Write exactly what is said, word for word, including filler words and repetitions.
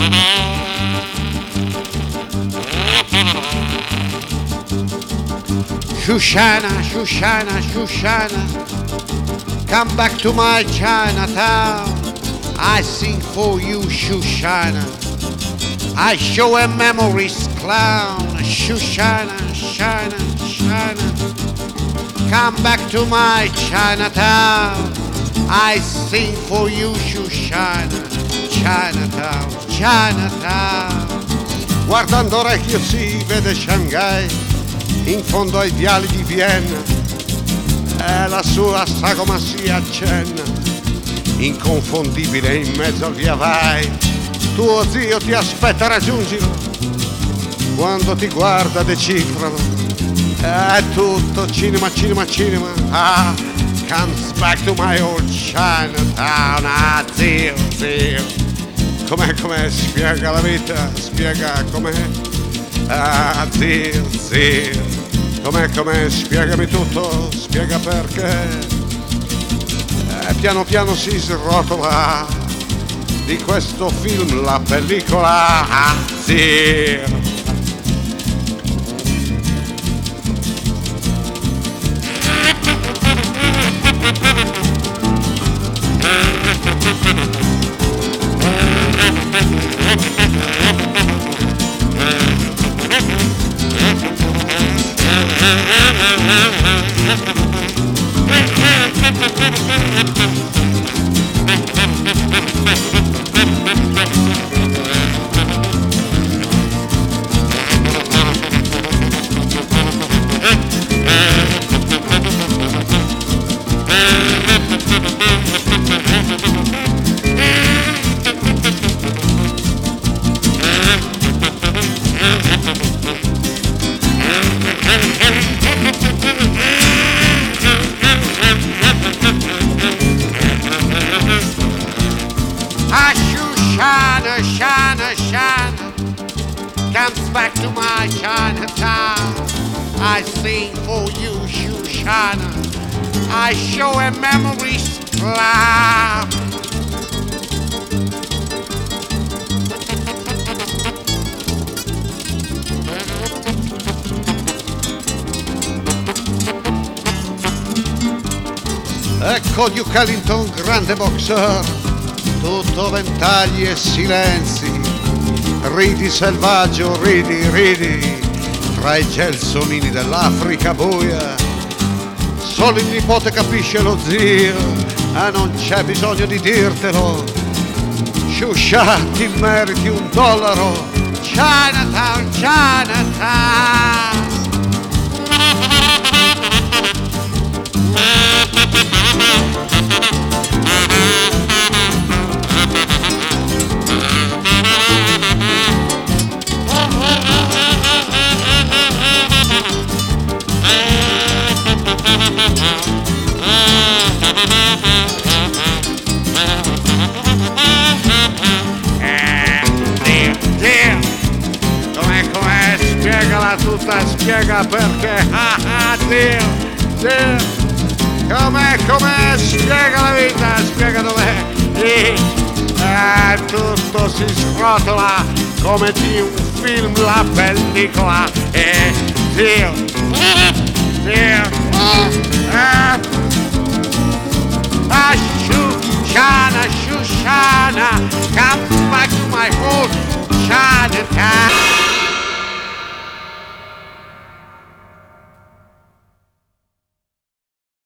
Shoshana, Shoshana, Shoshana, come back to my Chinatown. I sing for you, Shoshana. I show a memories clown. Shoshana, Shana, Shana, come back to my Chinatown. I sing for you, Shoshana. Chinatown, Chinatown. Guardando orecchio si vede Shanghai in fondo ai viali di Vienna, e la sua sagoma si accenna, inconfondibile in mezzo al via vai. Tuo zio ti aspetta, raggiungilo, quando ti guarda decifralo, è tutto cinema, cinema, cinema. Ah, comes back to my old Chinatown. Ah, zio, zio, com'è, com'è, spiega la vita, spiega com'è. Ah, zio, zio, com'è, com'è, spiegami tutto, spiega perché. E piano piano si srotola di questo film la pellicola. Ah, zio. Shana, Shana, Shana, comes back to my Chinatown. I sing for you, Shoshana. I show a memories cloud. Ecco Duke Ellington, grande boxer, tutto ventagli e silenzi, ridi selvaggio, ridi, ridi, tra i gelsomini dell'Africa buia. Solo il nipote capisce lo zio, e non c'è bisogno di dirtelo. Shusha, ti meriti un dollaro. Chinatown, Chinatown. Spiegala tutta, spiega perché. Ah ah, Dio, Dio, com'è, com'è, spiega la vita, spiega dov'è. E eh, tutto si srotola come di un film, la pellicola. E Dio, Dio, eh, ah, Shoshana, Shoshana, come back to my old Chinatown.